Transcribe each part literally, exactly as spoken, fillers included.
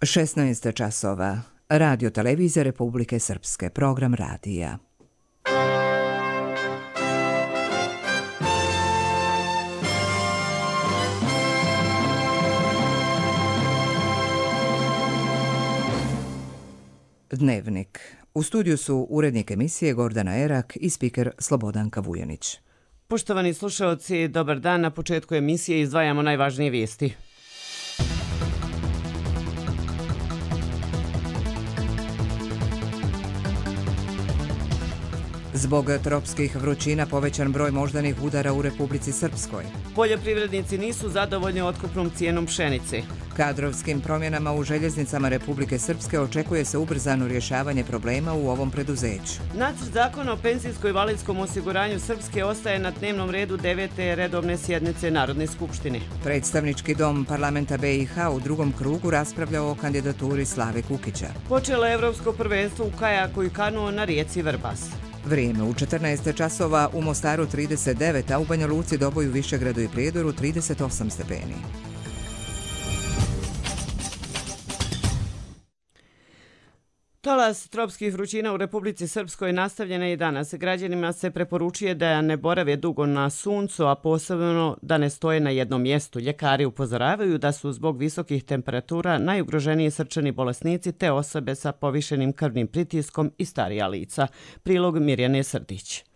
šesnaest časova. Radio Televizija Republike Srpske. Program radija. Dnevnik. U studiju su urednik emisije Gordana Erak i spiker Slobodanka Vujanić. Poštovani slušaoci, dobar dan. Na početku emisije izdvajamo najvažnije vijesti. Zbog tropskih vrućina povećan broj moždanih udara u Republici Srpskoj. Poljoprivrednici nisu zadovoljni otkupnom cijenom pšenice. Kadrovskim promjenama u željeznicama Republike Srpske očekuje se ubrzano rješavanje problema u ovom preduzeću. Nacrt zakona o penzijsko-invalidskom osiguranju Srpske ostaje na dnevnom redu devete redovne sjednice Narodne skupštine. Predstavnički dom parlamenta B i H u drugom krugu raspravljao o kandidaturi Slave Kukića. Počelo je evropsko prvenstvo u kajaku i kanu na rijeci Vrbas. Vrijeme u četrnaest časova, u Mostaru trideset devet, a u Banja Luci, Doboju, Višegradu i Prijedoru trideset osam stepeni. Talas tropskih vrućina u Republici Srpskoj nastavljena je danas. Građanima se preporučuje da ne borave dugo na suncu, a posebno da ne stoje na jednom mjestu. Ljekari upozoravaju da su zbog visokih temperatura najugroženiji srčani bolesnici te osobe sa povišenim krvnim pritiskom i starija lica. Prilog Mirjane Srdić.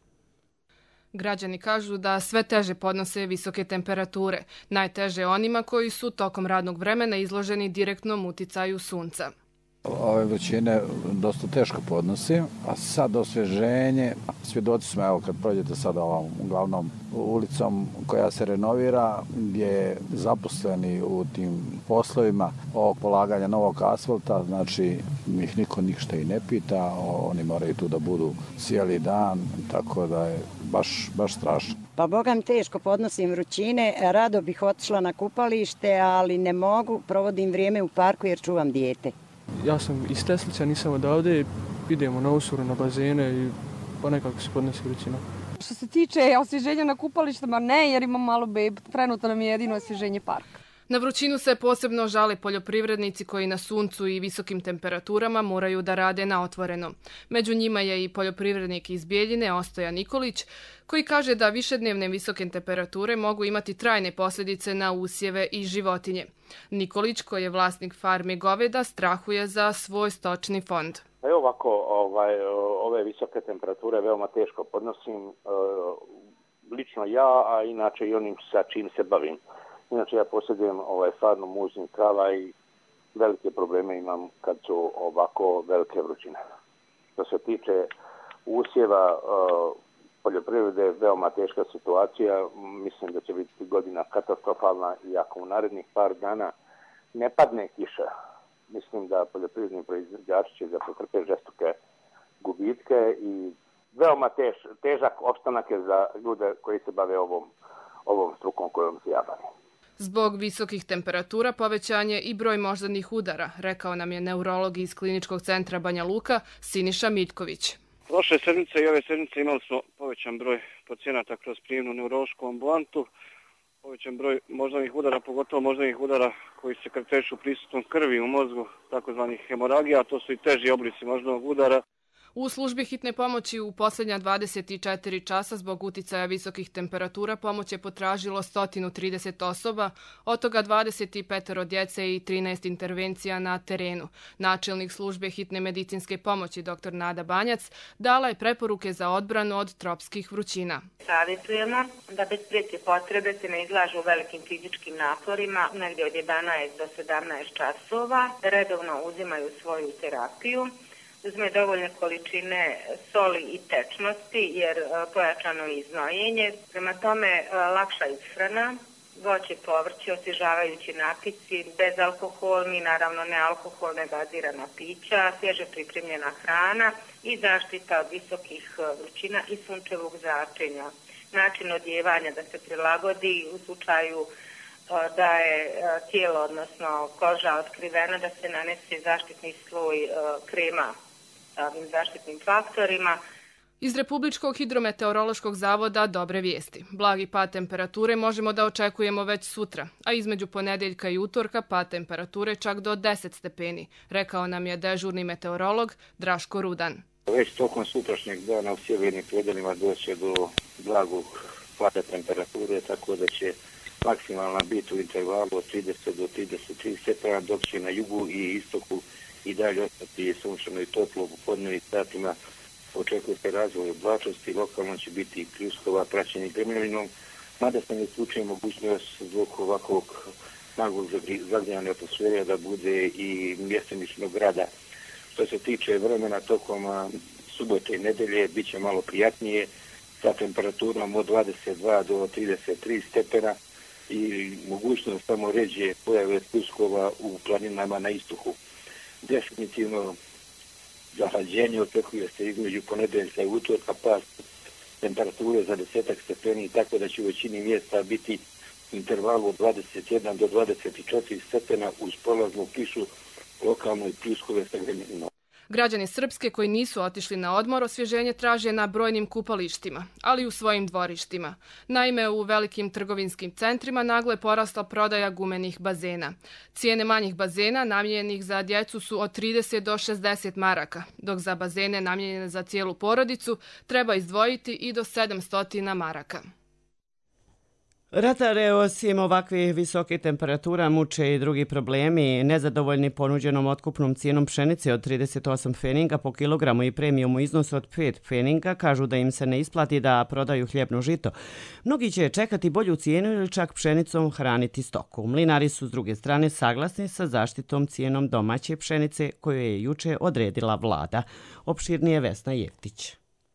Građani kažu da sve teže podnose visoke temperature. Najteže onima koji su tokom radnog vremena izloženi direktnom uticaju sunca. Ove vrućine dosta teško podnosi, a sad osvježenje, svjedoci smo, evo kad prođete sad ovom uglavnom ulicom koja se renovira, gdje zaposleni u tim poslovima ovog polaganja novog asfalta, znači ih niko ništa i ne pita, oni moraju tu da budu cijeli dan, tako da je baš, baš strašno. Pa bogam teško podnosim vrućine, rado bih otišla na kupalište, ali ne mogu, provodim vrijeme u parku jer čuvam dijete. Ja sam iz Teslića, nisam odavde, idemo na usuru, na bazene i pa nekako se podnosi vrućina. Što se tiče osvježenja na kupalištima, ne, jer imam malo bebu. Trenutno nam je jedino osvježenje parka. Na vrućinu se posebno žale poljoprivrednici koji na suncu i visokim temperaturama moraju da rade na otvoreno. Među njima je i poljoprivrednik iz Bijeljine, Ostoja Nikolić, koji kaže da višednevne visoke temperature mogu imati trajne posljedice na usjeve i životinje. Nikolić, koji je vlasnik farme goveda, strahuje za svoj stočni fond. Evo ovako, ovaj, ove visoke temperature veoma teško podnosim, lično ja, a inače i onim sa čim se bavim. Inače ja posjedujem ovaj farmu muznih krava i velike probleme imam kad su ovako velike vrućine. Što se tiče usjeva, poljoprivrede, veoma teška situacija. Mislim da će biti godina katastrofalna i ako u narednih par dana ne padne kiša, mislim da poljoprivredni proizvođači će da pretrpe žestoke gubitke i veoma tež, težak opstanak je za ljude koji se bave ovom, ovom strukom kojom se ja bavim. Zbog visokih temperatura povećan je i broj moždanih udara, rekao nam je neurolog iz Kliničkog centra Banja Luka Siniša Miljković. Prošle sedmice i ove sedmice imali smo povećan broj pacijenata kroz prijemnu neurološku ambulantu, povećan broj moždanih udara, pogotovo moždanih udara koji se karakterišu prisutnom krvi u mozgu, takozvanih hemoragija, to su i teži oblici moždanog udara. U službi hitne pomoći u posljednja dvadeset četiri časa zbog uticaja visokih temperatura pomoć je potražilo sto trideset osoba, od toga dvadeset pet djece i trinaest intervencija na terenu. Načelnik službe hitne medicinske pomoći dr. Nada Banjac dala je preporuke za odbranu od tropskih vrućina. Savjetujemo da bez prijeke potrebe se ne izlažu velikim fizičkim naporima, negdje od jedanaest do sedamnaest časova, da redovno uzimaju svoju terapiju, uzme dovoljne količine soli i tečnosti jer pojačano je iznojenje. Prema tome lakša ishrana, voće, povrće, osvježavajući napici, bezalkoholni, naravno nealkoholne gazirana pića, svježe pripremljena hrana i zaštita od visokih vrućina i sunčevog zračenja. Način odjevanja da se prilagodi u slučaju da je tijelo, odnosno koža otkrivena, da se nanese zaštitni sloj krema ovim zaštitnim faktorima. Iz Republičkog hidrometeorološkog zavoda dobre vijesti. Blagi pad temperature možemo da očekujemo već sutra, a između ponedeljka i utorka pad temperature čak do deset stepeni, rekao nam je dežurni meteorolog Draško Rudan. Već tokom sutrašnjeg dana u sjevernim predelima doće do blagog pada temperature, tako da će maksimalna biti u intervalu od trideset do trideset tri stepena, dok će na jugu i istoku i dalje ostati sunčano i toplo u podnevnim satima. Očekuje se razvoj oblačnosti, lokalno će biti pljuskova praćeni grmljavinom, mada se ne isključuje mogućnost zbog ovakvog naglog zagrijanja atmosfere da bude i mjestimičnog grada. Što se tiče vremena tokom subote i nedelje, bit će malo prijatnije sa temperaturom od dvadeset dva do trideset tri stepena i mogućnost samo ređe pojave pljuskova u planinama na istoku. Definitivno zahlađenje očekuje se između ponedeljka i utorka, pa temperature za desetak stepeni, tako da će u većini mjesta biti intervalu od dvadeset jedan do dvadeset četiri stepena uz prolaznu kišu, lokalno i pljuskove sa grmljavinom. Građani Srpske koji nisu otišli na odmor osvježenje traže na brojnim kupalištima, ali i u svojim dvorištima. Naime, u velikim trgovinskim centrima naglo je porasla prodaja gumenih bazena. Cijene manjih bazena namijenjenih za djecu su od trideset do šezdeset maraka, dok za bazene namijenjene za cijelu porodicu treba izdvojiti i do sedamsto maraka. Ratare osim ovakvih visokih temperatura muče i drugi problemi. Nezadovoljni ponuđenom otkupnom cijenom pšenice od trideset osam pfeninga po kilogramu i premijom u iznosu od pet pfeninga kažu da im se ne isplati da prodaju hljebno žito. Mnogi će čekati bolju cijenu ili čak pšenicom hraniti stoku. Mlinari su s druge strane saglasni sa zaštitom cijenom domaće pšenice koju je juče odredila vlada. Opširnije Vesna Jeftić.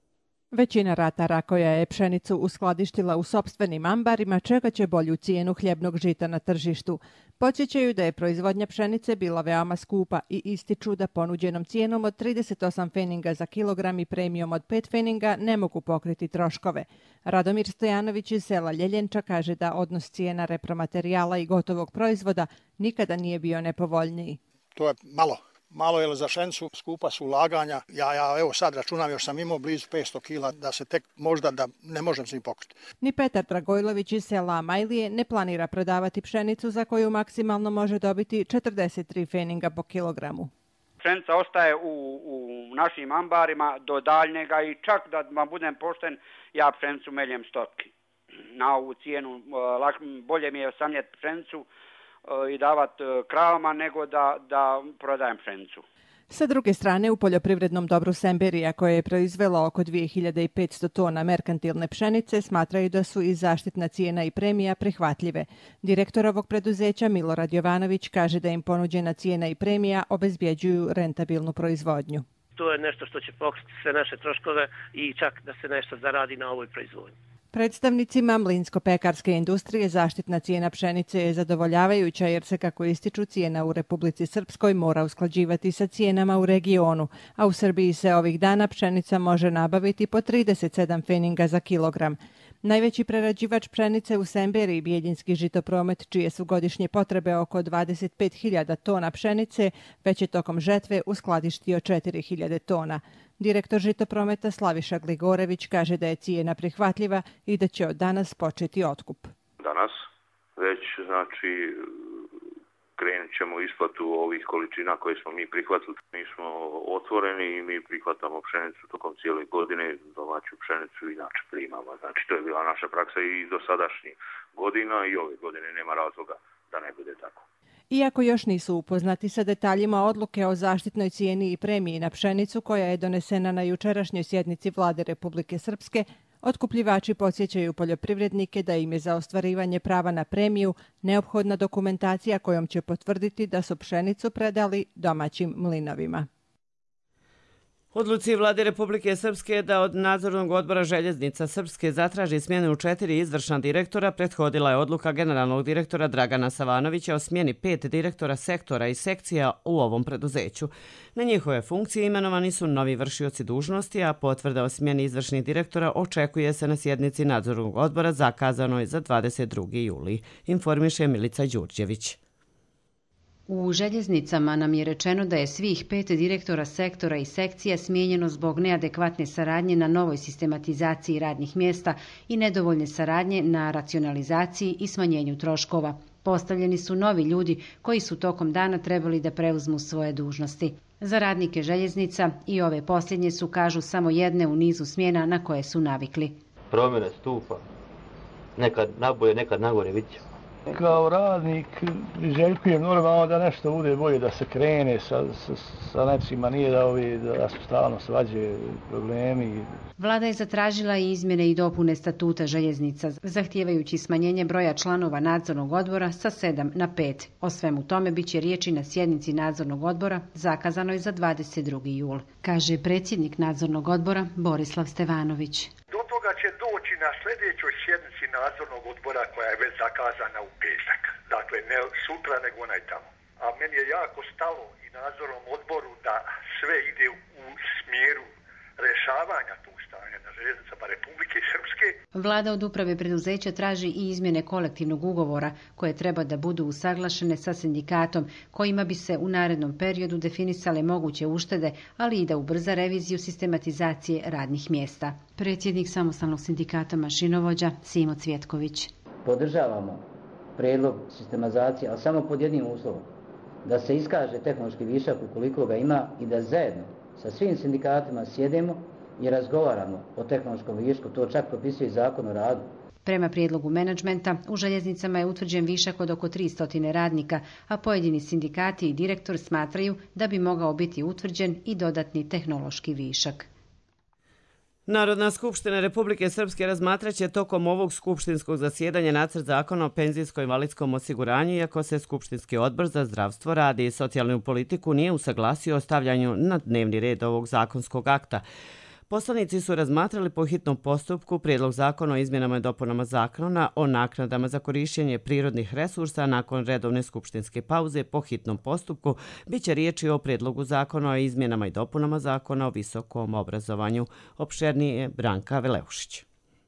Većina ratara koja je pšenicu uskladištila u sopstvenim ambarima čekat će bolju cijenu hljebnog žita na tržištu. Podsjećaju da je proizvodnja pšenice bila veoma skupa i ističu da ponuđenom cijenom od trideset osam pfeninga za kilogram i premijom od pet pfeninga ne mogu pokriti troškove. Radomir Stojanović iz sela Ljeljenča kaže da odnos cijena repromaterijala i gotovog proizvoda nikada nije bio nepovoljniji. To je malo. Malo je za pšenicu, skupa su ulaganja. Ja, ja evo sad računam, još sam imao blizu petsto kila da se tek možda da ne možem se ni pokriti. Ni Petar Dragojlović iz sela Majlije ne planira prodavati pšenicu za koju maksimalno može dobiti četrdeset tri pfeninga po kilogramu. Pšenica ostaje u, u našim ambarima do daljnjega i čak da vam budem pošten, ja pšenicu meljem stotki. Na ovu cijenu bolje mi je samljeti pšenicu i davati kravama nego da, da prodajem pšenicu. Sa druge strane, u poljoprivrednom dobru Semberija, koje je proizvelo oko dvije hiljade petsto tona merkantilne pšenice, smatraju da su i zaštitna cijena i premija prihvatljive. Direktor ovog preduzeća Milorad Jovanović kaže da im ponuđena cijena i premija obezbjeđuju rentabilnu proizvodnju. To je nešto što će pokriti sve naše troškove i čak da se nešto zaradi na ovoj proizvodnji. Predstavnicima mlinsko-pekarske industrije zaštitna cijena pšenice je zadovoljavajuća jer se, kako ističu, cijena u Republici Srpskoj mora usklađivati sa cijenama u regionu, a u Srbiji se ovih dana pšenica može nabaviti po trideset sedam pfeninga za kilogram. Najveći prerađivač pšenice u Semberiji, Bijeljinski žitopromet, čije su godišnje potrebe oko dvadeset pet hiljada tona pšenice, već je tokom žetve uskladištio četiri hiljade tona. Direktor žitoprometa Slaviša Gligorević kaže da je cijena prihvatljiva i da će od danas početi otkup. Danas već znači krenut ćemo isplatu ovih količina koje smo mi prihvatili. Mi smo otvoreni i mi prihvatamo pšenicu tokom cijele godine, domaću pšenicu inače primamo. Znači to je bila naša praksa i do sadašnjih godina i ove godine nema razloga da ne bude tako. Iako još nisu upoznati sa detaljima odluke o zaštitnoj cijeni i premiji na pšenicu koja je donesena na jučerašnjoj sjednici Vlade Republike Srpske, otkupljivači podsjećaju poljoprivrednike da im je za ostvarivanje prava na premiju neophodna dokumentacija kojom će potvrditi da su pšenicu predali domaćim mlinovima. Odluci Vlade Republike Srpske da od nadzornog odbora željeznica Srpske zatraži smjenu četiri izvršna direktora prethodila je odluka generalnog direktora Dragana Savanovića o smjeni pet direktora sektora i sekcija u ovom preduzeću. Na njihove funkcije imenovani su novi vršioci dužnosti, a potvrda o smjeni izvršnih direktora očekuje se na sjednici nadzornog odbora zakazanoj za dvadeset drugi juli, informiše Milica Đurđević. U željeznicama nam je rečeno da je svih pet direktora sektora i sekcija smijenjeno zbog neadekvatne saradnje na novoj sistematizaciji radnih mjesta i nedovoljne saradnje na racionalizaciji i smanjenju troškova. Postavljeni su novi ljudi koji su tokom dana trebali da preuzmu svoje dužnosti. Za radnike željeznica i ove posljednje su, kažu, samo jedne u nizu smjena na koje su navikli. Promjene stupa, nekad nabolje, nekad nagore, vidjet ćemo. Kao radnik željkujem normalno da nešto bude bolje, da se krene sa, sa, sa nečima, nije da, ovi, da su stalno svađe, problemi. Vlada je zatražila i izmjene i dopune statuta željeznica, zahtijevajući smanjenje broja članova nadzornog odbora sa sedam na pet. O svemu tome bit će riječi na sjednici nadzornog odbora, zakazanoj za dvadeset drugi jul, kaže predsjednik nadzornog odbora Borislav Stevanović. Do toga će doći na sljedećoj sjednici nadzornog odbora koja je već zakazana u petak. Dakle, ne sutra nego onaj tamo. A meni je jako stalo i nadzornom odboru da sve ide u smjeru rješavanja tog stanja na željeznicama Republike Srpske. Vlada od uprave preduzeća traži i izmjene kolektivnog ugovora koje treba da budu usaglašene sa sindikatom kojima bi se u narednom periodu definisale moguće uštede, ali i da ubrza reviziju sistematizacije radnih mjesta. Predsjednik samostalnog sindikata mašinovođa Simo Cvjetković. Podržavamo prijedlog sistematizacije, ali samo pod jednim uslovom. Da se iskaže tehnološki višak ukoliko ga ima i da zajedno sa svim sindikatima sjedemo i razgovaramo o tehnološkom višku, to čak propisuje Zakon o radu. Prema prijedlogu menadžmenta, u željeznicama je utvrđen višak od oko tristo radnika, a pojedini sindikati i direktor smatraju da bi mogao biti utvrđen i dodatni tehnološki višak. Narodna skupština Republike Srpske razmatraće tokom ovog skupštinskog zasjedanja nacrt zakona o penzijsko-invalidskom osiguranju, iako se Skupštinski odbor za zdravstvo, rad i socijalnu politiku nije usaglasio o stavljanju na dnevni red ovog zakonskog akta. Poslanici su razmatrali po hitnom postupku prijedlog zakona o izmjenama i dopunama zakona o naknadama za korištenje prirodnih resursa. Nakon redovne skupštinske pauze po hitnom postupku biće riječi o prijedlogu zakona o izmjenama i dopunama zakona o visokom obrazovanju. Opširnije Branka Veleušić.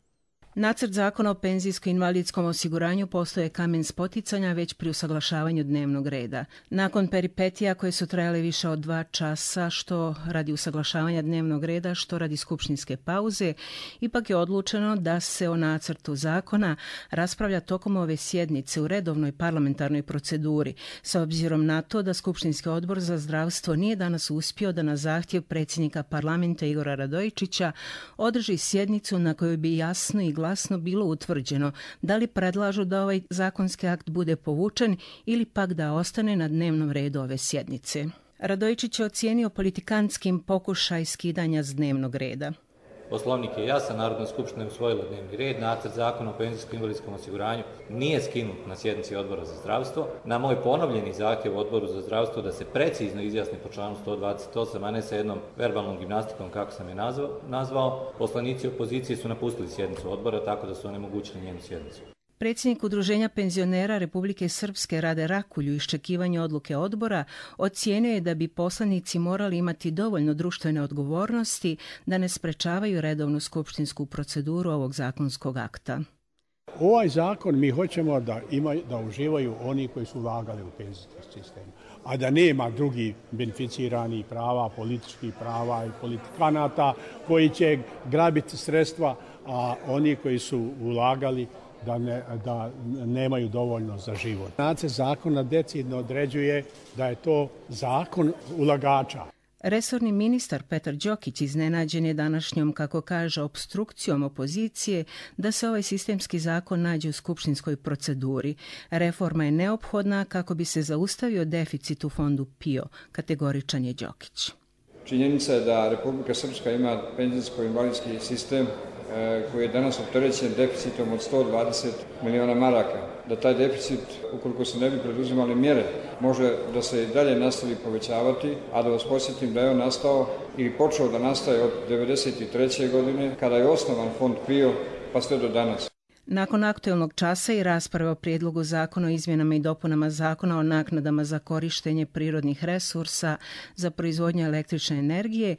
Nacrt zakona o penzijsko-invalidskom osiguranju postoje kamen spoticanja već pri usaglašavanju dnevnog reda. Nakon peripetija koje su trajale više od dva časa, što radi usaglašavanja dnevnog reda, što radi skupštinske pauze, ipak je odlučeno da se o nacrtu zakona raspravlja tokom ove sjednice u redovnoj parlamentarnoj proceduri, s obzirom na to da Skupštinski odbor za zdravstvo nije danas uspio da na zahtjev predsjednika parlamenta Igora Radojičića održi sjednicu na kojoj bi jasno i glasno bilo utvrđeno da li predlažu da ovaj zakonski akt bude povučen ili pak da ostane na dnevnom redu ove sjednice. Radojičić je ocijenio politikanskim pokušaj skidanja s dnevnog reda. Poslovnik je jasan, Narodna skupština je usvojila dnevni red, nacrt zakona o penzijsko-invalidskom osiguranju nije skinut na sjednici odbora za zdravstvo. Na moj ponovljeni zahtjev odboru za zdravstvo da se precizno izjasni po članu sto dvadeset osam, a ne sa jednom verbalnom gimnastikom kako sam je nazvao, nazvao, poslanici opozicije su napustili sjednicu odbora tako da su onemogućili njenu sjednicu. Predsjednik Udruženja penzionera Republike Srpske Rade Rakulju u iščekivanju odluke odbora ocijenio je da bi poslanici morali imati dovoljno društvene odgovornosti da ne sprečavaju redovnu skupštinsku proceduru ovog zakonskog akta. Ovaj zakon mi hoćemo da, ima, da uživaju oni koji su ulagali u penzijski sistem, a da nema drugih beneficiranih prava, političkih prava i politikanata koji će grabiti sredstva, a oni koji su ulagali Da, ne, da nemaju dovoljno za život. Nacrt zakona decidno određuje da je to zakon ulagača. Resorni ministar Petar Đokić iznenađen je današnjom, kako kaže, opstrukcijom opozicije da se ovaj sistemski zakon nađe u skupštinskoj proceduri. Reforma je neophodna kako bi se zaustavio deficit u fondu P I O, kategoričan je Đokić. Činjenica je da Republika Srpska ima penzijsko-invalidski sistem koji je danas opterećen deficitom od sto dvadeset miliona maraka. Da taj deficit, ukoliko se ne bi preduzimali mjere, može da se i dalje nastavi povećavati, a da vas podsjetim da je on nastao ili počeo da nastaje od devedeset treće godine, kada je osnovan fond P I O, pa sve do danas. Nakon aktuelnog časa i rasprave o prijedlogu zakona o izmjenama i dopunama zakona o naknadama za korištenje prirodnih resursa za proizvodnju električne energije,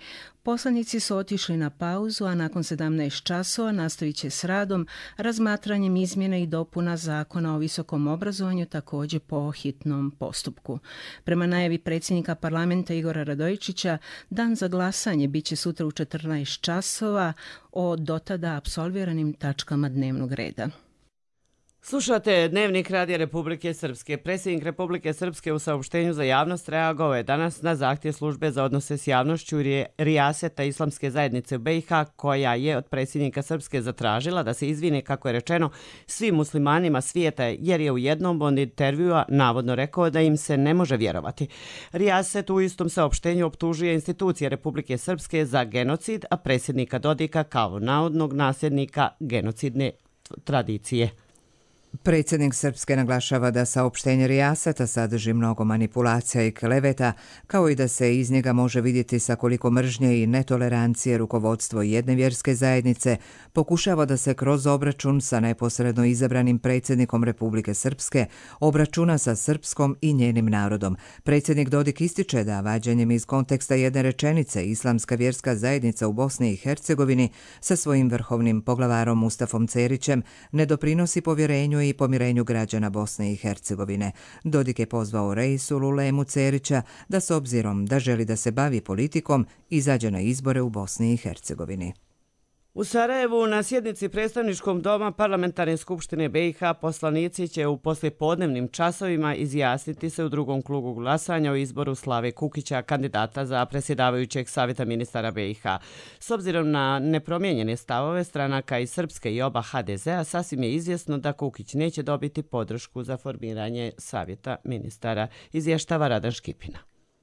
Poslanici su otišli na pauzu, a nakon sedamnaest časova nastavit će s radom razmatranjem izmjene i dopuna Zakona o visokom obrazovanju, također po hitnom postupku. Prema najavi predsjednika parlamenta Igora Radojičića, dan za glasanje bit će sutra u četrnaest časova o dotada apsolviranim tačkama dnevnog reda. Slušate Dnevnik Radija Republike Srpske. Predsjednik Republike Srpske u saopštenju za javnost reagovao je danas na zahtjev službe za odnose s javnošću Rijaseta Islamske zajednice u B i H, koja je od predsjednika Srpske zatražila da se izvine, kako je rečeno, svim muslimanima svijeta, jer je u jednom od intervjua navodno rekao da im se ne može vjerovati. Rijaset u istom saopštenju optužuje institucije Republike Srpske za genocid, a predsjednika Dodika kao navodnog nasljednika genocidne tradicije. Predsjednik Srpske naglašava da saopštenje Rijaseta sadrži mnogo manipulacija i kleveta, kao i da se iz njega može vidjeti sa koliko mržnje i netolerancije rukovodstvo jedne vjerske zajednice pokušava da se kroz obračun sa neposredno izabranim predsjednikom Republike Srpske obračuna sa srpskom i njenim narodom. Predsjednik Dodik ističe da vađanjem iz konteksta jedne rečenice Islamska vjerska zajednica u Bosni i Hercegovini sa svojim vrhovnim poglavarom Mustafom Cerićem ne doprinosi povjerenju i pomirenju građana Bosne i Hercegovine. Dodik je pozvao Reisulu Lemu Cerića da s obzirom da želi da se bavi politikom izađe na izbore u Bosni i Hercegovini. U Sarajevu na sjednici predstavničkog doma Parlamentarne skupštine B i H poslanici će u poslijepodnevnim časovima izjasniti se u drugom krugu glasanja o izboru Slave Kukića, kandidata za predsjedavajućeg savjeta ministara B i H. S obzirom na nepromijenjene stavove stranaka iz Srpske i oba H D Z-a, sasvim je izvjesno da Kukić neće dobiti podršku za formiranje savjeta ministara, izvještava Radan Škipina.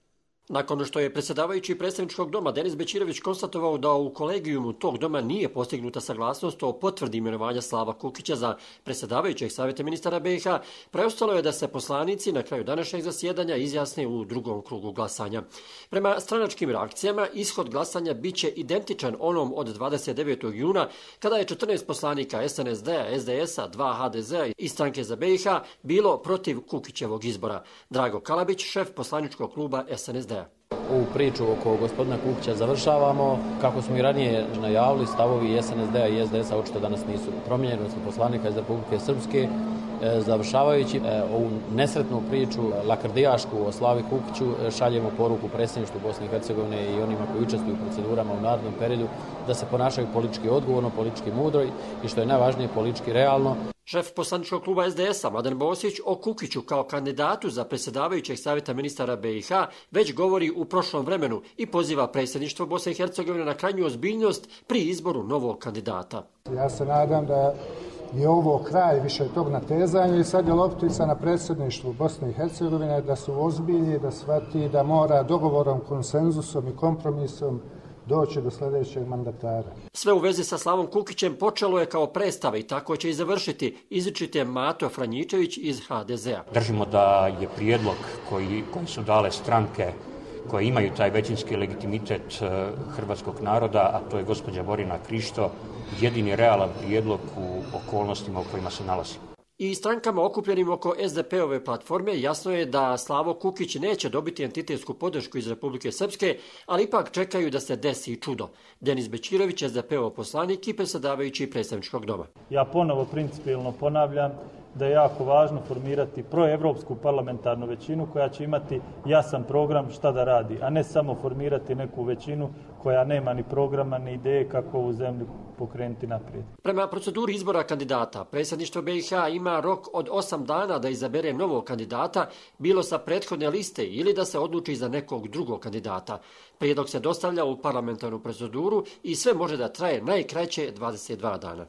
Nakon što je predsjedavajući predstavničkog doma Denis Bećirović konstatovao da u kolegijumu tog doma nije postignuta saglasnost o potvrdi imenovanja Slava Kukića za predsjedavajućeg savjeta ministara B i H, preostalo je da se poslanici na kraju današnjeg zasjedanja izjasne u drugom krugu glasanja. Prema stranačkim reakcijama, ishod glasanja bit će identičan onom od dvadeset devetog juna, kada je četrnaest poslanika S N S D-a, S D S-a, dva H D Z-a i stranke za B i H bilo protiv Kukićevog izbora. Drago Kalabić, šef poslaničkog kluba S N S D-a. Ovu priču oko gospodina Kukića završavamo. Kako smo i ranije najavili, stavovi S N S D-a i S D S-a očito danas nisu promijenjeni, odnosno poslanika iz Republike Srpske. Završavajući ovu nesretnu priču lakrdijašku o Slavi Kukiću, šaljemo poruku predsjedništvu Bosne i Hercegovine i onima koji učestvuju u procedurama u narednom periodu da se ponašaju politički odgovorno, politički mudro i što je najvažnije politički realno. Šef poslaničkog kluba S D S-a Mladen Bosić o Kukiću kao kandidatu za predsjedavajućeg savjeta ministara B i H već govori u prošlom vremenu i poziva predsjedništvo Bosne i Hercegovine na krajnju ozbiljnost pri izboru novog kandidata. Ja se nadam da je ovo kraj više tog natezanja i sad je loptica na predsjedništvu Bosne i Hercegovine da se ozbilji, da shvati da mora dogovorom, konsenzusom i kompromisom doći do sljedećeg mandatara. Sve u vezi sa Slavom Kukićem počelo je kao predstava i tako će i završiti, izričite Mato Franjičević iz H D Z-a. Držimo da je prijedlog koji, koji su dale stranke koje imaju taj većinski legitimitet hrvatskog naroda, a to je gospođa Borina Krišto, jedini realan prijedlog u okolnostima u kojima se nalazi. I strankama okupljenim oko S D P-ove platforme jasno je da Slavo Kukić neće dobiti entitetsku podršku iz Republike Srpske, ali ipak čekaju da se desi čudo. Denis Bećirović, S D P-ov poslanik i predsjedavajući predstavničkog doma. Ja ponovo principijelno ponavljam da je jako važno formirati proevropsku parlamentarnu većinu koja će imati jasan program šta da radi, a ne samo formirati neku većinu koja nema ni programa ni ideje kako ovu zemlju pokrenuti naprijed. Prema proceduri izbora kandidata, predsjedništvo B i H ima rok od osam dana da izabere novog kandidata, bilo sa prethodne liste ili da se odluči za nekog drugog kandidata. Prijedlog se dostavlja u parlamentarnu proceduru i sve može da traje najkraće dvadeset dva dana.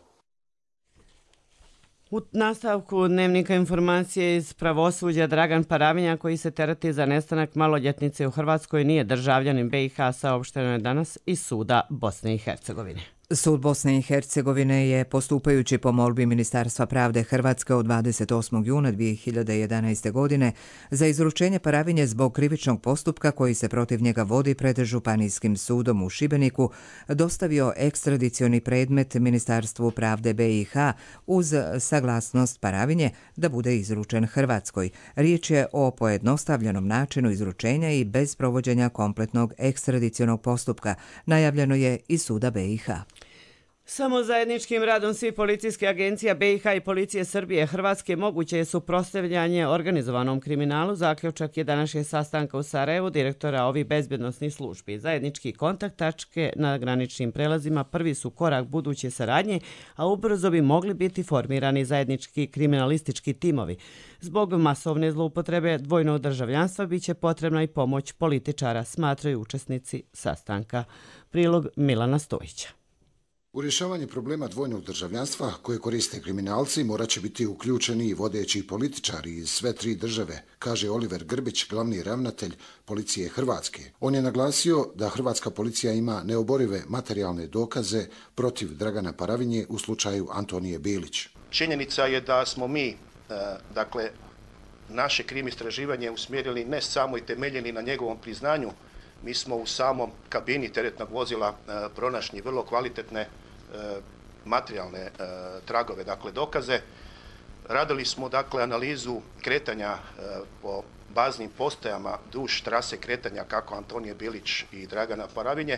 U nastavku dnevnika informacije iz pravosuđa, Dragan Paravinja, koji se tereti za nestanak maloljetnice u Hrvatskoj, nije državljanin B i H, saopšteno je danas iz suda Bosne i Hercegovine. Sud Bosne i Hercegovine je, postupajući po molbi Ministarstva pravde Hrvatske od dvadeset osmog juna dvije hiljade jedanaeste. godine za izručenje Paravinje zbog krivičnog postupka koji se protiv njega vodi pred Županijskim sudom u Šibeniku, dostavio ekstradicioni predmet Ministarstvu pravde B i H uz saglasnost Paravinje da bude izručen Hrvatskoj. Riječ je o pojednostavljenom načinu izručenja i bez provođenja kompletnog ekstradicionog postupka, najavljeno je iz suda B i H. Samo zajedničkim radom svih policijskih agencija B i H i Policije Srbije Hrvatske moguće je suprotstavljanje organizovanom kriminalu. Zaključak je današnjeg sastanka u Sarajevu direktora ovih bezbjednosnih službi. Zajednički kontakt tačke na graničnim prelazima prvi su korak buduće saradnje, a ubrzo bi mogli biti formirani zajednički kriminalistički timovi. Zbog masovne zloupotrebe dvojnog državljanstva biće potrebna i pomoć političara, smatraju učesnici sastanka. Prilog Milana Stojića. U rješavanje problema dvojnog državljanstva koje koriste kriminalci morat će biti uključeni i vodeći političari iz sve tri države, kaže Oliver Grbić, glavni ravnatelj Policije Hrvatske. On je naglasio da hrvatska policija ima neoborive materijalne dokaze protiv Dragana Paravinje u slučaju Antonije Bilić. Činjenica je da smo mi, dakle, naše krim istraživanje usmjerili ne samo i temeljeni na njegovom priznanju. Mi smo u samom kabini teretnog vozila pronašli vrlo kvalitetne materijalne tragove, dakle dokaze. Radili smo dakle analizu kretanja po baznim postajama duž trase kretanja kako Antonije Bilić i Dragana Paravinje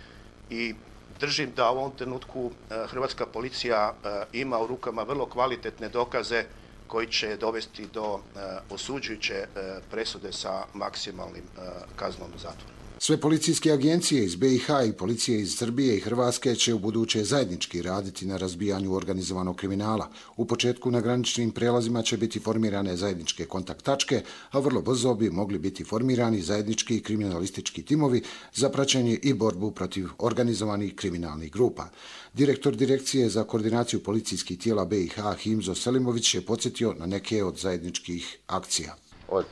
i držim da u ovom trenutku hrvatska policija ima u rukama vrlo kvalitetne dokaze koji će dovesti do osuđujuće presude sa maksimalnim kaznom zatvora. Sve policijske agencije iz B i H i policije iz Srbije i Hrvatske će u buduće zajednički raditi na razbijanju organizovanog kriminala. U početku na graničnim prelazima će biti formirane zajedničke kontakt tačke, a vrlo brzo bi mogli biti formirani zajednički kriminalistički timovi za praćenje i borbu protiv organizovanih kriminalnih grupa. Direktor Direkcije za koordinaciju policijskih tijela B i H Himzo Selimović je podsjetio na neke od zajedničkih akcija. Od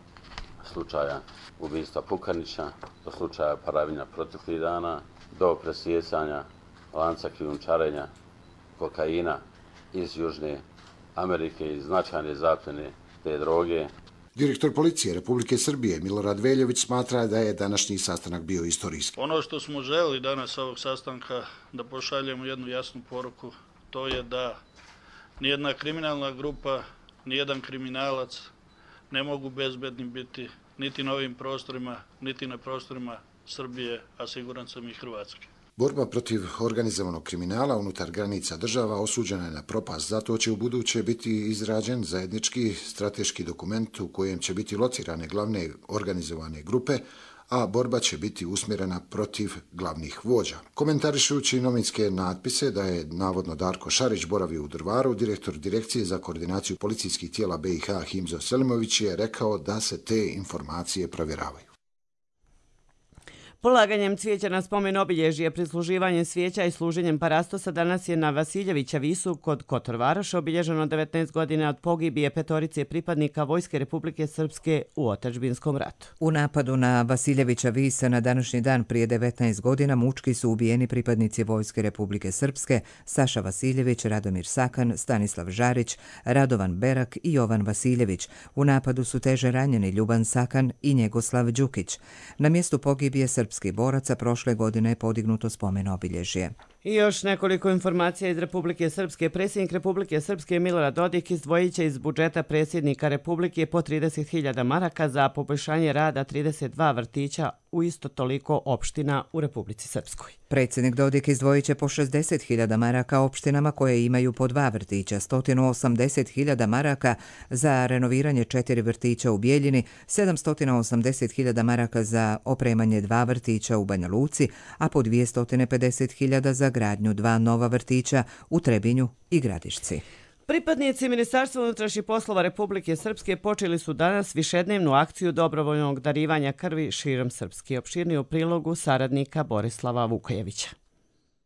slučaja ubistva Pukanića, do slučaja Paravinja proteklih dana, do presjecanja lanca krijumčarenja kokaina iz Južne Amerike i značajne zapljene te droge. Direktor Policije Republike Srbije Milorad Veljović smatra da je današnji sastanak bio istorijski. Ono što smo želeli danas ovog sastanka da pošaljemo jednu jasnu poruku, to je da nijedna kriminalna grupa, nijedan kriminalac ne mogu bezbedni biti niti na ovim prostorima, niti na prostorima Srbije, a siguran sam i Hrvatske. Borba protiv organizovanog kriminala unutar granica država osuđena je na propast, zato će u buduće biti izrađen zajednički strateški dokument u kojem će biti locirane glavne organizovane grupe, a borba će biti usmjerena protiv glavnih vođa. Komentarišući novinske natpise da je navodno Darko Šarić boravio u Drvaru, direktor Direkcije za koordinaciju policijskih tijela B i H Himzo Selimović je rekao da se te informacije provjeravaju. Polaganjem cvijeća na spomen obilježje, prisluživanjem svijeća i služenjem parastosa danas je na Vasiljevića visu kod Kotor-Varoša obilježeno devetnaest godina od pogibije petorice pripadnika Vojske Republike Srpske u otadžbinskom ratu. U napadu na Vasiljevića visa na današnji dan prije devetnaest godina mučki su ubijeni pripadnici Vojske Republike Srpske Saša Vasiljević, Radomir Sakan, Stanislav Žarić, Radovan Berak i Jovan Vasiljević. U napadu su teže ranjeni Ljuban Sakan i Njegoslav Đukić. Na mjestu pogibije srpskih boraca prošle godine je podignuto spomen obilježje. I još nekoliko informacija iz Republike Srpske. Predsjednik Republike Srpske Milorad Dodik izdvojit će iz budžeta predsjednika Republike po trideset hiljada maraka za poboljšanje rada trideset dva vrtića u isto toliko opština u Republici Srpskoj. Predsjednik Dodik izdvojit će po šezdeset hiljada maraka opštinama koje imaju po dva vrtića, sto osamdeset hiljada maraka za renoviranje četiri vrtića u Bijeljini, sedamsto osamdeset hiljada maraka za opremanje dva vrtića u Banja Luci, a po dvjesto pedeset hiljada za gradnju dva nova vrtića u Trebinju i Gradišci. Pripadnici Ministarstva unutrašnjih poslova Republike Srpske počeli su danas višednevnu akciju dobrovoljnog darivanja krvi širom Srpske. Opširniji u prilogu saradnika Borislava Vukojevića.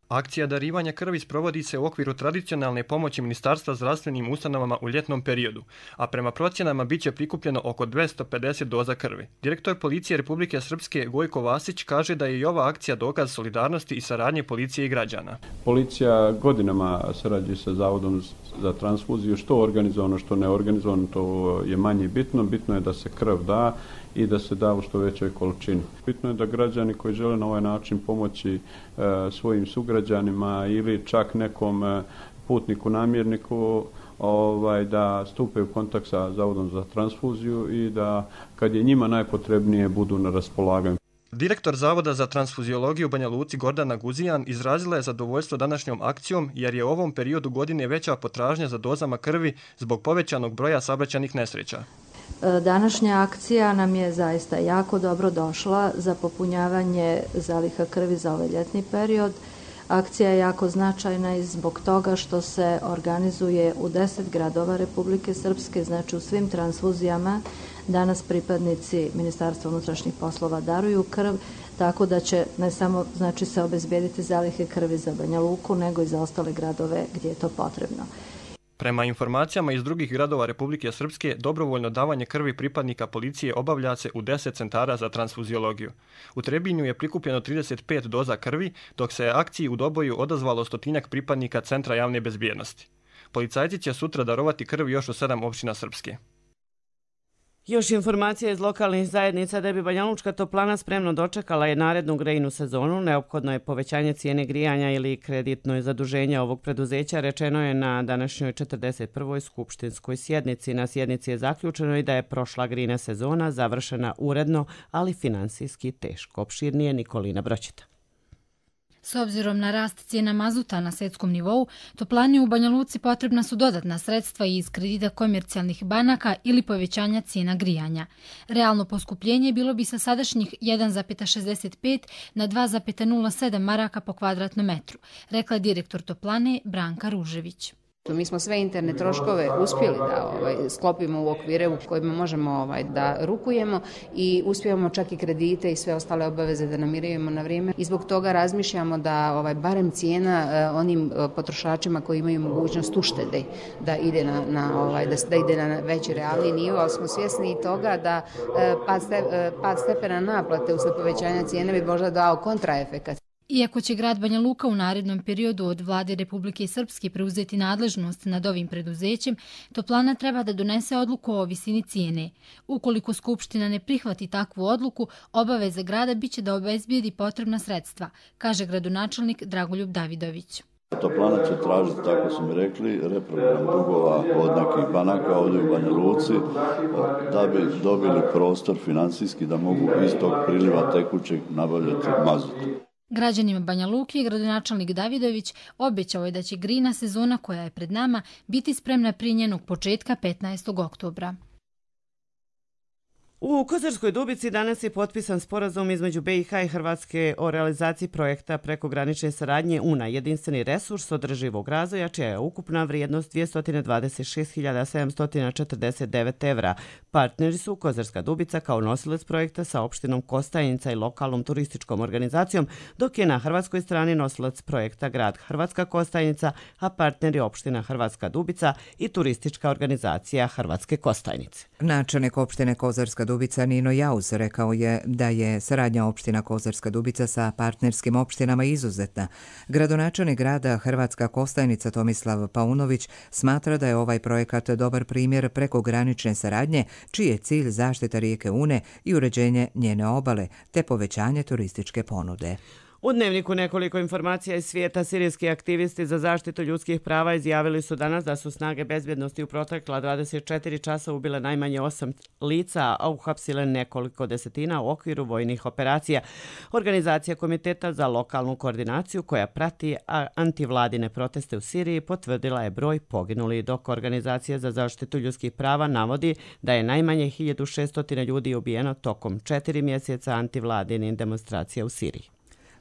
Akcija darivanja krvi sprovodi se u okviru tradicionalne pomoći Ministarstva zdravstvenim ustanovama u ljetnom periodu, a prema procjenama bit će prikupljeno oko dvjesto pedeset doza krvi. Direktor policije Republike Srpske Gojko Vasić kaže da je i ova akcija dokaz solidarnosti i saradnje policije i građana. Policija godinama sarađuje sa Zavodom za transfuziju, što organizovano, što neorganizovano, to je manje bitno. Bitno je da se krv da i da se da u što većoj količini. Bitno je da građani koji žele na ovaj način pomoći e, svojim sugrađanima ili čak nekom e, putniku, namjerniku, ovaj, da stupe u kontakt sa Zavodom za transfuziju i da kad je njima najpotrebnije budu na raspolaganju. Direktor Zavoda za transfuziologiju u Banja Luci Gordana Guzijan izrazila je zadovoljstvo današnjom akcijom jer je u ovom periodu godine veća potražnja za dozama krvi zbog povećanog broja saobraćajnih nesreća. Današnja akcija nam je zaista jako dobro došla za popunjavanje zaliha krvi za ovaj ljetni period. Akcija je jako značajna i zbog toga što se organizuje u deset gradova Republike Srpske, znači u svim transfuzijama. Danas pripadnici Ministarstva unutrašnjih poslova daruju krv, tako da će ne samo znači, se obezbediti zalihe krvi za Banja Luku, nego i za ostale gradove gdje je to potrebno. Prema informacijama iz drugih gradova Republike Srpske, dobrovoljno davanje krvi pripadnika policije obavlja se u deset centara za transfuziologiju. U Trebinju je prikupljeno trideset pet doza krvi, dok se akciji u Doboju odazvalo stotinjak pripadnika Centra javne bezbjednosti. Policajci će sutra darovati krv još u sedam opština Srpske. Još informacija iz lokalnih zajednica da bi Banjalučka toplana spremno dočekala je narednu grejnu sezonu. Neophodno je povećanje cijene grijanja ili kreditno zaduženje ovog preduzeća, rečeno je na današnjoj četrdeset prvoj skupštinskoj sjednici. Na sjednici je zaključeno i da je prošla grejna sezona završena uredno, ali finansijski teško. Opširnije Nikolina Broćita. S obzirom na rast cijena mazuta na svjetskom nivou, toplani u Banja Luci potrebna su dodatna sredstva iz kredita komercijalnih banaka ili povećanja cijena grijanja. Realno poskupljenje bilo bi sa sadašnjih jedan zarez šezdeset pet na dva zarez nula sedam maraka po kvadratnom metru, rekla je direktor toplane Branka Ružević. Mi smo sve interne troškove uspjeli da ovaj, sklopimo u okvire u kojima možemo ovaj, da rukujemo i uspijemo čak i kredite i sve ostale obaveze da namirujemo na vrijeme. I zbog toga razmišljamo da ovaj, barem cijena eh, onim eh, potrošačima koji imaju mogućnost uštede da ide na, na, ovaj, da, da ide na veći realni nivo, ali smo svjesni i toga da eh, pad, ste, eh, pad stepena naplate usled povećanja cijene bi možda dao kontraefekat. Iako će grad Banja Luka u narednom periodu od vlade Republike Srpske preuzeti nadležnost nad ovim preduzećem, toplana treba da donese odluku o visini cijene. Ukoliko Skupština ne prihvati takvu odluku, obaveza grada biće da obezbijedi potrebna sredstva, kaže gradonačelnik Dragoljub Davidović. Toplana će tražiti, tako su mi rekli, reprogram dugova od nekih banaka ovdje u Banja Luci da bi dobili prostor finansijski da mogu iz tog priliva tekućeg nabavljati mazut. Građanima Banja Luke gradonačelnik Davidović obećao je da će grejna sezona koja je pred nama biti spremna prije njenog početka petnaestog oktobra. U Kozarskoj Dubici danas je potpisan sporazum između B i H i Hrvatske o realizaciji projekta prekogranične saradnje U N A, jedinstveni resurs održivog razvoja, čija je ukupna vrijednost dvjesto dvadeset šest hiljada sedamsto četrdeset devet evra. Partneri su Kozarska Dubica kao nosilac projekta sa opštinom Kostajnica i lokalnom turističkom organizacijom, dok je na hrvatskoj strani nosilac projekta grad Hrvatska Kostajnica, a partneri opština Hrvatska Dubica i turistička organizacija Hrvatske Kostajnice. Načelnik opštine Kozarska Dubica Nino Jauz rekao je da je saradnja opština Kozarska Dubica sa partnerskim opštinama izuzetna. Gradonačelnik grada Hrvatska Kostajnica Tomislav Paunović smatra da je ovaj projekat dobar primjer prekogranične saradnje, čiji je cilj zaštita rijeke Une i uređenje njene obale, te povećanje turističke ponude. U Dnevniku nekoliko informacija iz svijeta. Sirijski aktivisti za zaštitu ljudskih prava izjavili su danas da su snage bezbjednosti u protekla dvadeset četiri časa ubile najmanje osam lica, a uhapsile nekoliko desetina u okviru vojnih operacija. Organizacija Komiteta za lokalnu koordinaciju koja prati antivladine proteste u Siriji potvrdila je broj poginulih, dok Organizacija za zaštitu ljudskih prava navodi da je najmanje hiljadu šesto ljudi ubijeno tokom četiri mjeseca antivladinih demonstracija u Siriji.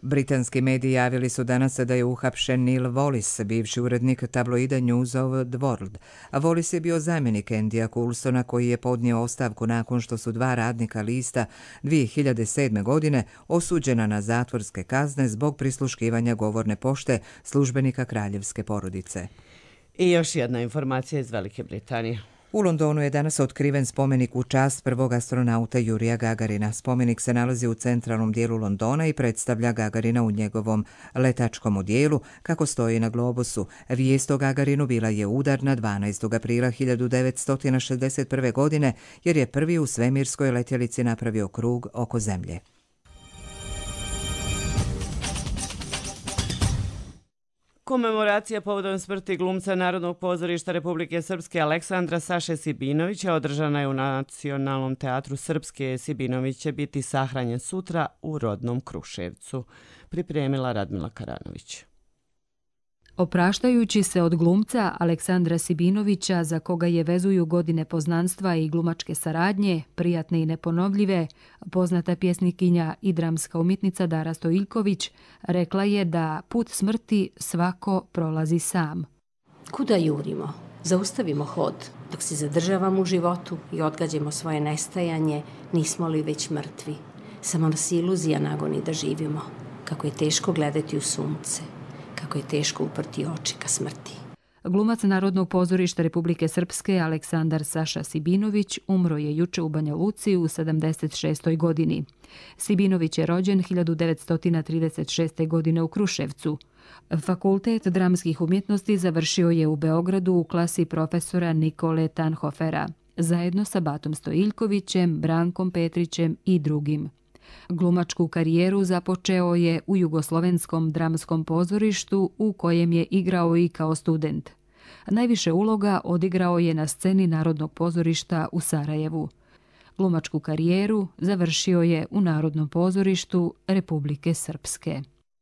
Britanski mediji javili su danas da je uhapšen Neil Wallis, bivši urednik tabloida News of the World. Wallis je bio zamjenik Andya Coulsona koji je podnio ostavku nakon što su dva radnika lista dvije hiljade sedme. godine osuđena na zatvorske kazne zbog prisluškivanja govorne pošte službenika kraljevske porodice. I još jedna informacija iz Velike Britanije. U Londonu je danas otkriven spomenik u čast prvog astronauta Jurija Gagarina. Spomenik se nalazi u centralnom dijelu Londona i predstavlja Gagarina u njegovom letačkom odijelu, kako stoji na globusu. Vijest o Gagarinu bila je udarna dvanaestog aprila hiljadu devetsto šezdeset prve. godine, jer je prvi u svemirskoj letjelici napravio krug oko Zemlje. Komemoracija povodom smrti glumca Narodnog pozorišta Republike Srpske Aleksandra Saše Sibinovića održana je u Nacionalnom teatru Srpske. Sibinović će biti sahranjen sutra u rodnom Kruševcu. Pripremila Radmila Karanović. Opraštajući se od glumca Aleksandra Sibinovića, za koga je vezuju godine poznanstva i glumačke saradnje, prijatne i neponovljive, poznata pjesnikinja i dramska umjetnica Dara Stojiljković rekla je da put smrti svako prolazi sam. Kuda jurimo? Zaustavimo hod. Dok se zadržavamo u životu i odgađamo svoje nestajanje, nismo li već mrtvi? Samo nas iluzija nagoni da živimo. Kako je teško gledati u sunce. Kako je teško uprti oči ka smrti. Glumac Narodnog pozorišta Republike Srpske Aleksandar Saša Sibinović umro je juče u Banja Luci u sedamdeset šestoj. godini. Sibinović je rođen hiljadu devetsto trideset šeste. godine u Kruševcu. Fakultet dramskih umjetnosti završio je u Beogradu u klasi profesora Nikole Tanhofera, zajedno sa Batom Stojiljkovićem, Brankom Petrićem i drugim. Glumačku karijeru započeo je u Jugoslovenskom dramskom pozorištu u kojem je igrao i kao student. Najviše uloga odigrao je na sceni Narodnog pozorišta u Sarajevu. Glumačku karijeru završio je u Narodnom pozorištu Republike Srpske.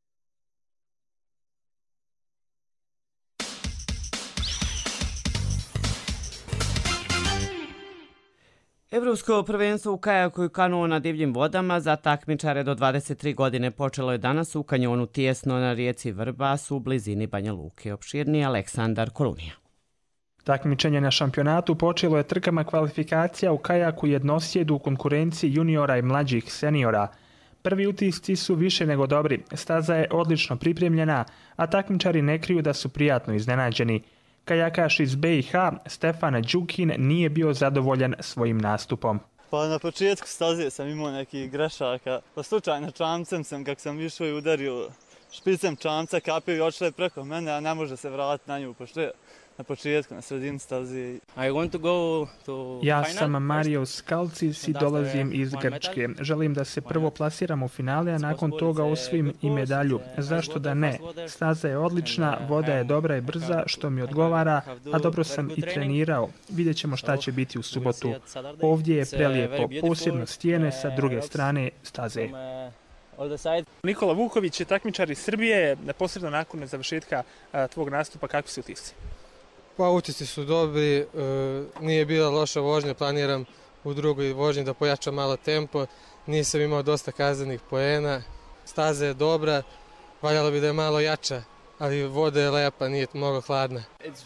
Evropsko prvenstvo u kajaku i kanuu na divljim vodama za takmičare do dvadeset tri godine počelo je danas u kanjonu Tijesno na rijeci Vrbas u blizini Banja Luke. Opširniji Aleksandar Kolunija. Takmičenje na šampionatu počelo je trkama kvalifikacija u kajaku jednosjedu u konkurenciji juniora i mlađih seniora. Prvi utisci su više nego dobri, staza je odlično pripremljena, a takmičari ne kriju da su prijatno iznenađeni. Kajakaš iz B i H Stefan Đukin nije bio zadovoljan svojim nastupom. Pa na početku staze sam imao nekih grešaka. Pa slučajno čamcem sam, kako sam išao i udario špicem čamca, kapio i odšao je preko mene, a ne može se vratiti na nju, pošto je na početku, na sredini staze. Ja sam Mario Skalcis i dolazim iz Grčke. Želim da se prvo plasiram u finale, a nakon toga osvojim i medalju. Zašto da ne? Staza je odlična, voda je dobra i brza, što mi odgovara, a dobro sam i trenirao. Vidjet ćemo šta će biti u subotu. Ovdje je prelijepo, posebno stijene sa druge strane staze. Nikola Vuković je takmičar iz Srbije. Posredno nakon završetka tvog nastupa, kakvi su utisci? Pa utisci su dobri, e, nije bila loša vožnja, planiram u drugoj vožnji da pojačam malo tempo, nisam imao dosta kazanih poena, staza je dobra, valjalo bi da je malo jača, ali voda je lepa, nije mnogo hladna.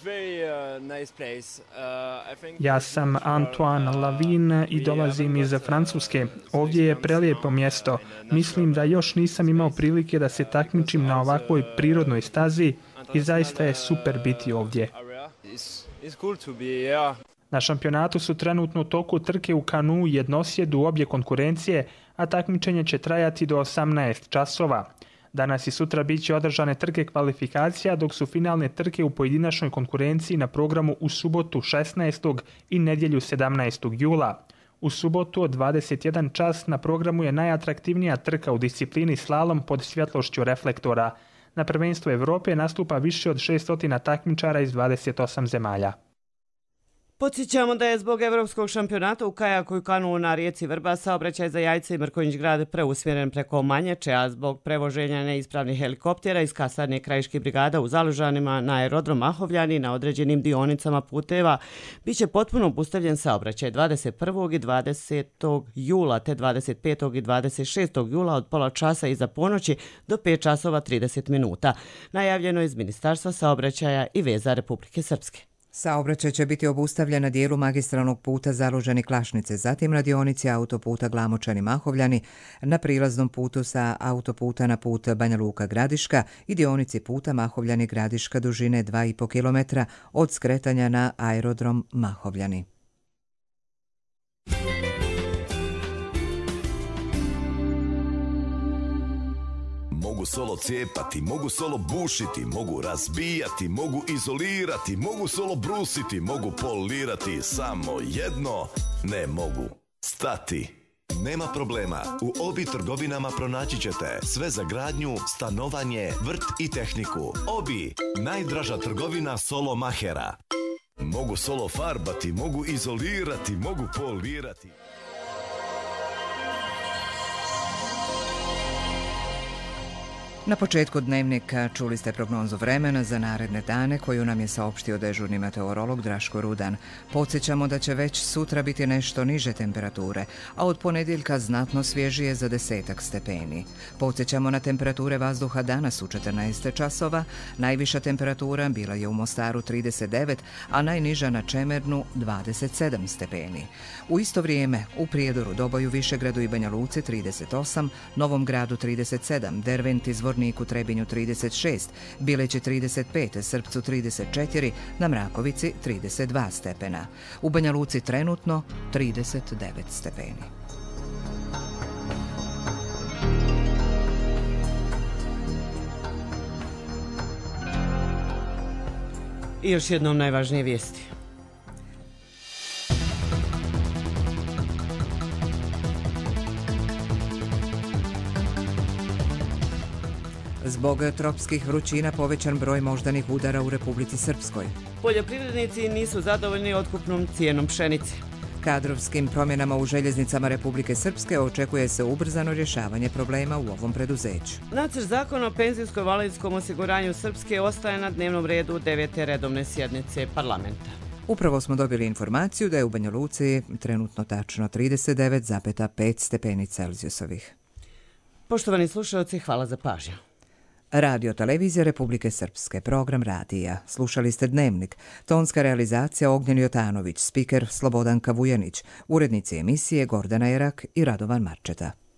Ja sam Antoine Lavin i dolazim iz Francuske. Ovdje je prelijepo mjesto. Mislim da još nisam imao prilike da se takmičim na ovakvoj prirodnoj stazi i zaista je super biti ovdje. Na šampionatu su trenutno u toku trke u kanuu jednosjedu obje konkurencije, a takmičenje će trajati do osamnaest časova. Danas i sutra bit će održane trke kvalifikacija, dok su finalne trke u pojedinačnoj konkurenciji na programu u subotu šesnaestog i nedjelju sedamnaestog jula. U subotu od dvadeset jedan čas na programu je najatraktivnija trka u disciplini slalom pod svjetlošću reflektora. Na prvenstvu Evrope nastupa više od šeststo takmičara iz dvadeset osam zemalja. Podsjećamo da je zbog evropskog šampionata u kajaku i kanu na rijeci Vrba saobraćaj za Jajce i Mrkonjić grad preusmjeren preko Manječe, a zbog prevoženja neispravnih helikoptera iz kasarne krajiških brigada u Zalužanima na aerodrom Mahovljani na određenim dionicama puteva biće potpuno obustavljen saobraćaj dvadeset prvog i dvadesetog jula te dvadeset petog i dvadeset šestog jula od pola časa iza ponoći do pet časova trideset minuta. Najavljeno je iz Ministarstva saobraćaja i veza Republike Srpske. Saobraćaj će biti obustavljen na dijelu magistralnog puta Zalužani-Klašnice, zatim na dionici autoputa Glamočani-Mahovljani, na prilaznom putu sa autoputa na put Banja Luka-Gradiška i dionici puta Mahovljani-Gradiška dužine dva i po kilometra od skretanja na aerodrom Mahovljani. Mogu solo cijepati, mogu solo bušiti, mogu razbijati, mogu izolirati, mogu solo brusiti, mogu polirati, samo jedno ne mogu stati. Nema problema, u Obi trgovinama pronaći ćete sve za gradnju, stanovanje, vrt i tehniku. Obi, najdraža trgovina solo mahera. Mogu solo farbati, mogu izolirati, mogu polirati. Na početku dnevnika čuli ste prognozu vremena za naredne dane koju nam je saopštio dežurni meteorolog Draško Rudan. Podsjećamo da će već sutra biti nešto niže temperature, a od ponedjeljka znatno svježije za desetak stepeni. Podsjećamo na temperature vazduha danas u četrnaest časova. Najviša temperatura bila je u Mostaru trideset devet, a najniža na Čemernu dvadeset sedam stepeni. U isto vrijeme u Prijedoru, Doboju, Višegradu i Banja Luci trideset osam, Novom Gradu trideset sedam, Derventi, Zvorniku, Trebinju trideset šest, Bileći trideset pet, Srpcu trideset četiri, na Mrakovici trideset dva stepena. U Banja Luci trenutno trideset devet stepeni. I još jednom najvažnije vijesti. Zbog tropskih vrućina povećan broj moždanih udara u Republici Srpskoj. Poljoprivrednici nisu zadovoljni otkupnom cijenom pšenice. Kadrovskim promjenama u željeznicama Republike Srpske očekuje se ubrzano rješavanje problema u ovom preduzeću. Nacrt zakona o penzijsko-invalidskom osiguranju Srpske ostaje na dnevnom redu devete redovne sjednice parlamenta. Upravo smo dobili informaciju da je u Banja Luci trenutno tačno trideset devet zarez pet stepeni Celzijusovih. Poštovani slušalci, hvala za pažnju. Radio Televizija Republike Srpske, program radija. Slušali ste Dnevnik, tonska realizacija Ognjen Jotanović, spiker Slobodanka Vujanić, urednici emisije Gordana Jerak i Radovan Marčeta.